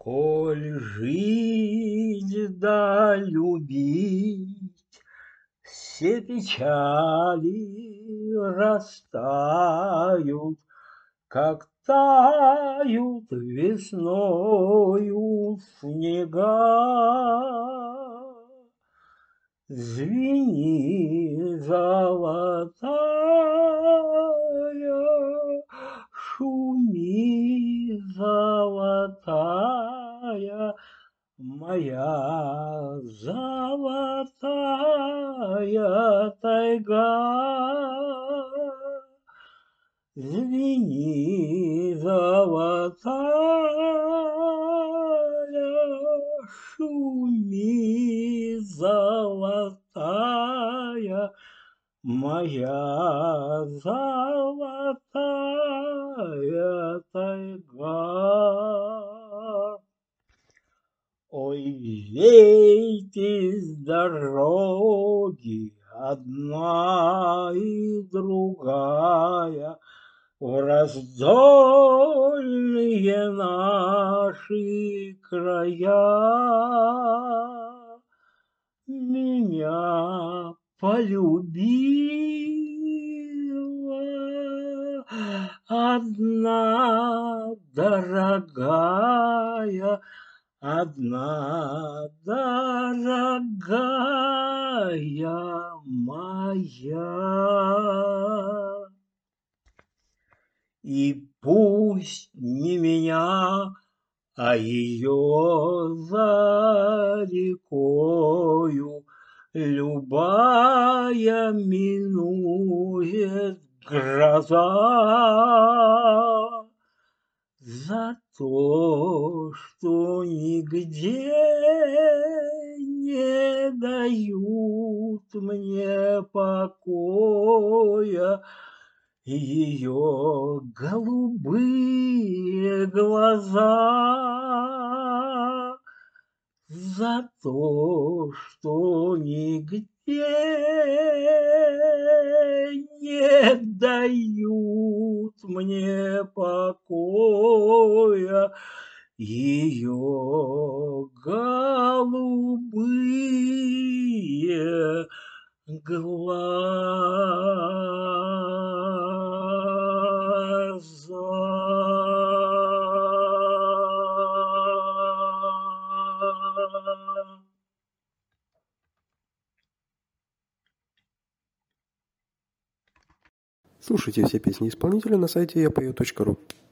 Коль жить да любить, все печали растают, как тают весною снега. Звени, золотая, шуми, золотая, моя золотая тайга. Звени, золотая, шуми, золотая, моя золотая тайга. Ой, вейте с дороги одна и другая, в раздольные наши края. Меня полюбила одна дорогая, одна дорогая моя. И пусть не меня, а ее за рекою любая минует гроза. За то, что нигде не дают мне покоя ее голубые глаза. За то, что нигде не дают мне покоя ее голубые глаза. Слушайте все песни исполнителя на сайте yapою.ru.